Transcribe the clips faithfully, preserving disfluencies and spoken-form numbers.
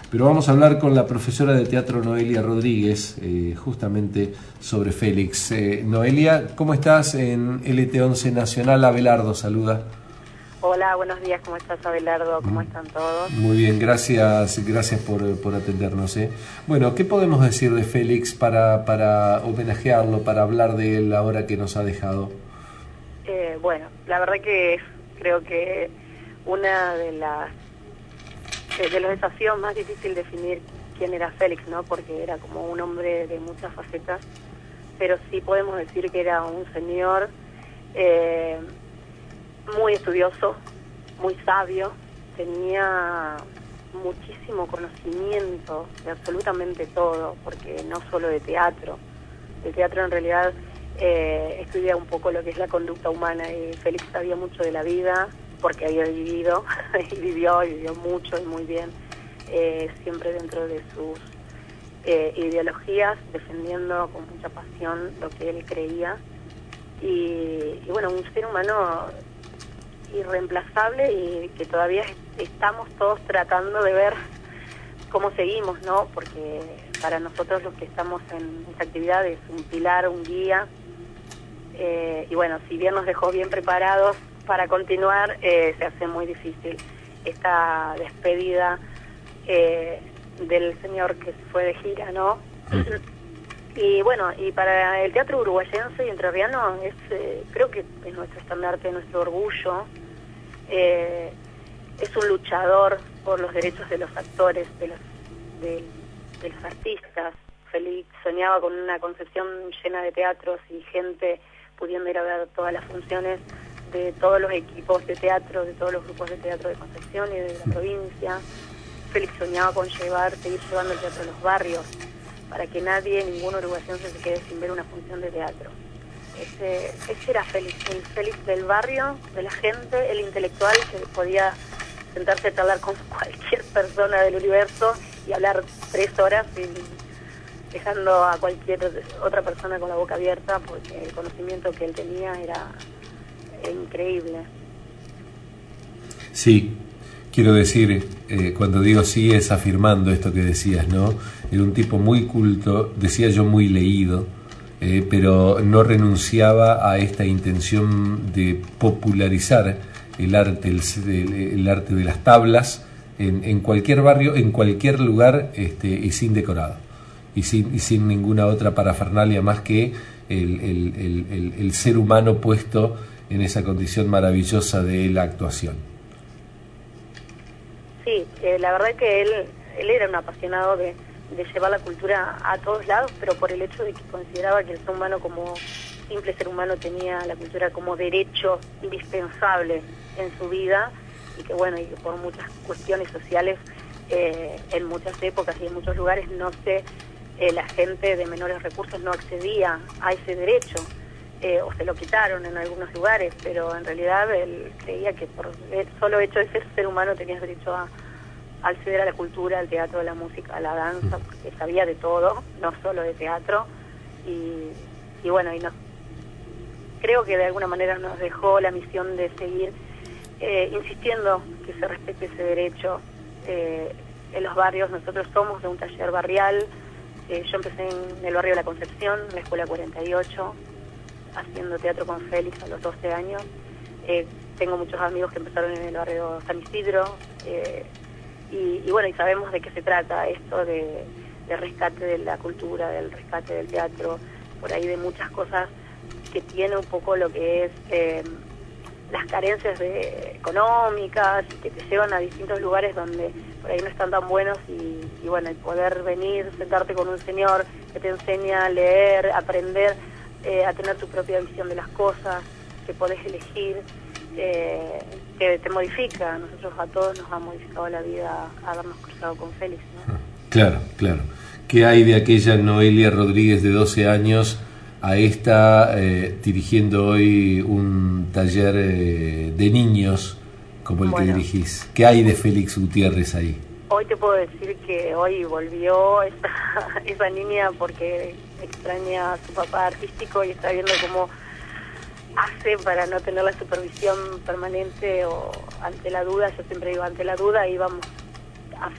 pero vamos a hablar con la profesora de teatro Noelia Rodríguez, eh, justamente sobre Félix. Eh, Noelia, ¿cómo estás? En L T once Nacional, Abelardo saluda. Hola, buenos días, ¿cómo estás, Abelardo? ¿Cómo están todos? Muy bien, gracias, gracias por, por atendernos. ¿eh? Bueno, ¿qué podemos decir de Félix para, para homenajearlo, para hablar de él ahora que nos ha dejado? Eh, bueno, la verdad que creo que una de las de, de los desafíos más difíciles definir quién era Félix, ¿no? Porque era como un hombre de muchas facetas, pero sí podemos decir que era un señor eh, muy estudioso, muy sabio, tenía muchísimo conocimiento de absolutamente todo, porque no solo de teatro, de teatro en realidad eh, estudia un poco lo que es la conducta humana, y Félix sabía mucho de la vida, porque había vivido, y vivió, y vivió mucho y muy bien, eh, siempre dentro de sus eh, ideologías, defendiendo con mucha pasión lo que él creía, y, y bueno, un ser humano irreemplazable y que todavía estamos todos tratando de ver cómo seguimos, ¿no? Porque para nosotros los que estamos en esta actividad es un pilar, un guía, eh, y bueno, si bien nos dejó bien preparados para continuar, eh, se hace muy difícil esta despedida eh, del señor que se fue de gira, ¿no? Y bueno, y para el teatro uruguayense y entrerriano es, eh, creo que es nuestro estandarte, nuestro orgullo. Eh, es un luchador por los derechos de los actores, de los, de, de los artistas. Félix soñaba con una Concepción llena de teatros y gente pudiendo ir a ver todas las funciones de todos los equipos de teatro, de todos los grupos de teatro de Concepción y de la provincia. Félix soñaba con llevar, seguir llevando el teatro a los barrios, para que nadie, ningún uruguayense se quede sin ver una función de teatro. Ese, ese era Félix, el Félix del barrio, de la gente, el intelectual que podía sentarse a charlar con cualquier persona del universo y hablar tres horas sin, dejando a cualquier otra persona con la boca abierta, porque el conocimiento que él tenía era, era increíble. Sí. Quiero decir, eh, cuando digo sí es afirmando esto que decías, ¿no? Era un tipo muy culto, decía yo muy leído, eh, pero no renunciaba a esta intención de popularizar el arte, el, el, el arte de las tablas en, en cualquier barrio, en cualquier lugar, este, y sin decorado, y sin, y sin ninguna otra parafernalia más que el, el, el, el, el ser humano puesto en esa condición maravillosa de la actuación. Sí, eh, la verdad que él, él era un apasionado de, de llevar la cultura a todos lados, pero por el hecho de que consideraba que el ser humano como simple ser humano tenía la cultura como derecho indispensable en su vida, y que bueno, y que por muchas cuestiones sociales eh, en muchas épocas y en muchos lugares no sé, eh, la gente de menores recursos no accedía a ese derecho, eh, o se lo quitaron en algunos lugares, pero en realidad él creía que por el solo hecho de ser ser humano tenías derecho a, a acceder a la cultura, al teatro, a la música, a la danza, porque sabía de todo, no solo de teatro, y, y bueno, y nos, creo que de alguna manera nos dejó la misión de seguir eh, insistiendo que se respete ese derecho eh, en los barrios. Nosotros somos de un taller barrial, eh, yo empecé en el barrio de la Concepción, en la escuela cuarenta y ocho, haciendo teatro con Félix a los doce años. Eh, tengo muchos amigos que empezaron en el barrio San Isidro, eh, y, y bueno, y sabemos de qué se trata esto de, de rescate de la cultura, del rescate del teatro, por ahí de muchas cosas que tiene un poco lo que es eh, las carencias de, económicas, y que te llevan a distintos lugares donde por ahí no están tan buenos, y, y bueno, el poder venir, sentarte con un señor que te enseña a leer, aprender, Eh, a tener tu propia visión de las cosas, que podés elegir, eh, que te modifica. Nosotros a todos nos ha modificado la vida habernos cruzado con Félix, ¿no? Claro, claro. ¿Qué hay de aquella Noelia Rodríguez de doce años a esta eh, dirigiendo hoy un taller eh, de niños como el bueno, que dirigís? ¿Qué hay de Félix Gutiérrez ahí? Hoy te puedo decir que hoy volvió esa, esa niña porque extraña a su papá artístico y está viendo cómo hace para no tener la supervisión permanente o ante la duda. Yo siempre digo ante la duda, íbamos a Félix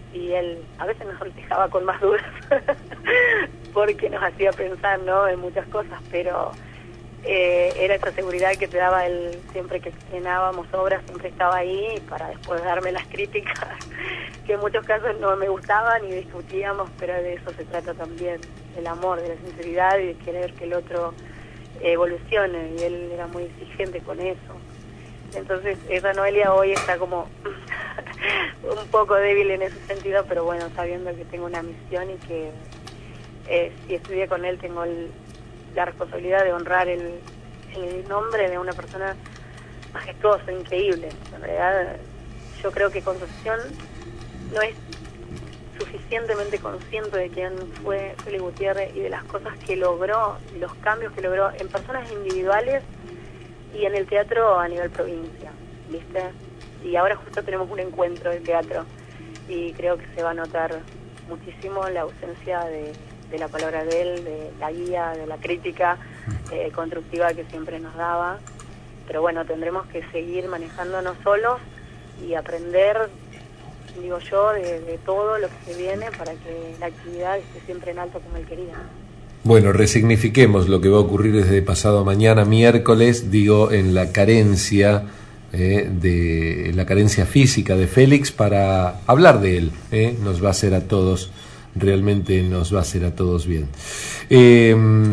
y él a veces nos dejaba con más dudas porque nos hacía pensar, ¿no?, en muchas cosas, pero eh, era esa seguridad que te daba él siempre que estrenábamos obras, siempre estaba ahí para después darme las críticas que en muchos casos no me gustaban y discutíamos, pero de eso se trata también, del amor, de la sinceridad y de querer que el otro evolucione, y él era muy exigente con eso. Entonces esa Noelia hoy está como un poco débil en ese sentido, pero bueno, sabiendo que tengo una misión y que eh, si estudié con él tengo el, la responsabilidad de honrar el, el nombre de una persona majestuosa, increíble. En realidad yo creo que Concepción no es suficientemente consciente de quién fue Félix Gutiérrez y de las cosas que logró, y los cambios que logró en personas individuales y en el teatro a nivel provincia, ¿viste? Y ahora justo tenemos un encuentro de teatro y creo que se va a notar muchísimo la ausencia de, de la palabra de él, de la guía, de la crítica eh, constructiva que siempre nos daba. Pero bueno, tendremos que seguir manejándonos solos y aprender, digo yo, de, de todo lo que se viene para que la actividad esté siempre en alto como él quería. Bueno, resignifiquemos lo que va a ocurrir desde pasado mañana, miércoles, digo, en la carencia, eh, de la carencia física de Félix, para hablar de él. Eh, nos va a hacer a todos, realmente nos va a hacer a todos bien. Eh,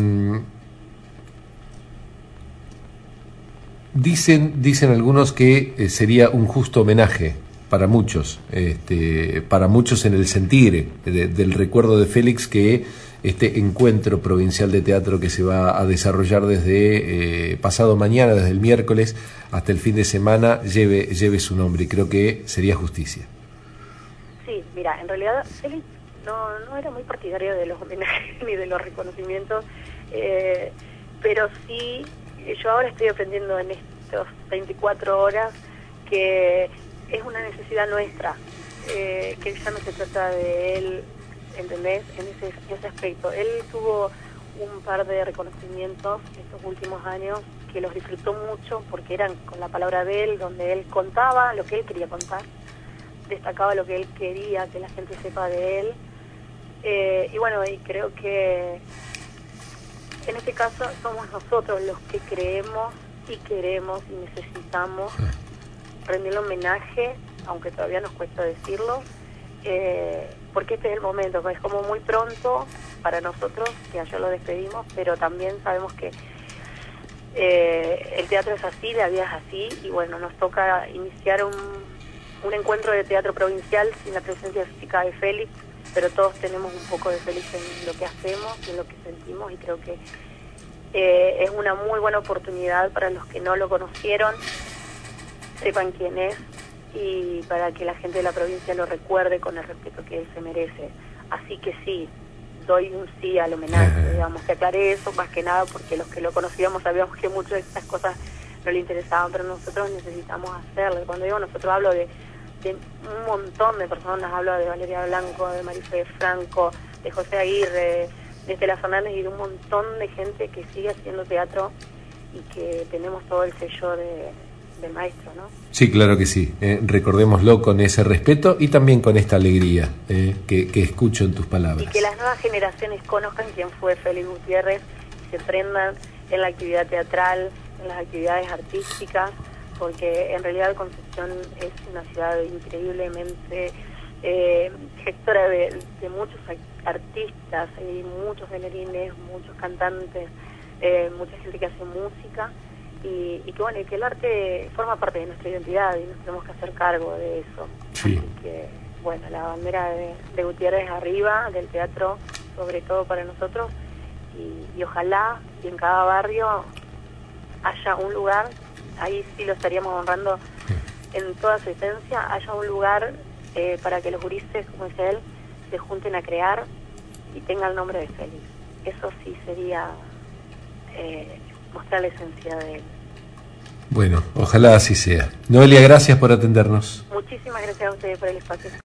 dicen, dicen algunos que eh, sería un justo homenaje para muchos, este, para muchos en el sentir de, del recuerdo de Félix, que este encuentro provincial de teatro que se va a desarrollar desde eh, pasado mañana, desde el miércoles hasta el fin de semana, lleve, lleve su nombre, y creo que sería justicia. Sí, mira, en realidad Félix no, no era muy partidario de los homenajes ni de los reconocimientos, eh, pero sí, yo ahora estoy aprendiendo en estos veinticuatro horas que es una necesidad nuestra, eh, que ya no se trata de él, ¿entendés? En ese, en ese aspecto. Él tuvo un par de reconocimientos estos últimos años que los disfrutó mucho porque eran con la palabra de él, donde él contaba lo que él quería contar, destacaba lo que él quería que la gente sepa de él, eh, y bueno, y creo que en este caso somos nosotros los que creemos y queremos y necesitamos rendirle homenaje, aunque todavía nos cuesta decirlo, eh, porque este es el momento, pues es como muy pronto para nosotros, que ayer lo despedimos, pero también sabemos que eh, el teatro es así, la vida es así, y bueno, nos toca iniciar un, un encuentro de teatro provincial sin la presencia física de Félix, pero todos tenemos un poco de Félix en lo que hacemos, en lo que sentimos, y creo que eh, es una muy buena oportunidad para los que no lo conocieron, sepan quién es, y para que la gente de la provincia lo recuerde con el respeto que él se merece. Así que sí, doy un sí al homenaje, digamos, que aclaré eso más que nada porque los que lo conocíamos sabíamos que muchas de estas cosas no le interesaban, pero nosotros necesitamos hacerlo. Y cuando digo nosotros hablo de, de un montón de personas, hablo de Valeria Blanco, de Marife Franco, de José Aguirre, de Estela Fernández y de un montón de gente que sigue haciendo teatro y que tenemos todo el sello de del maestro, ¿no? Sí, claro que sí. Eh, recordémoslo con ese respeto y también con esta alegría eh, que, que escucho en tus palabras. Y que las nuevas generaciones conozcan quién fue Félix Gutiérrez y se prendan en la actividad teatral, en las actividades artísticas, porque en realidad Concepción es una ciudad increíblemente eh, gestora de, de muchos artistas, y muchos bailarines, muchos cantantes, eh, mucha gente que hace música. Y, y que bueno, y que el arte forma parte de nuestra identidad y nos tenemos que hacer cargo de eso. Sí. Así que bueno, la bandera de, de Gutiérrez arriba, del teatro, sobre todo para nosotros, y, y ojalá que en cada barrio haya un lugar, ahí sí lo estaríamos honrando en toda su esencia, haya un lugar eh, para que los gurises, como dice él, se junten a crear y tenga el nombre de Félix. Eso sí sería eh, mostrar la esencia de él. Bueno, ojalá así sea. Noelia, gracias por atendernos. Muchísimas gracias a ustedes por el espacio.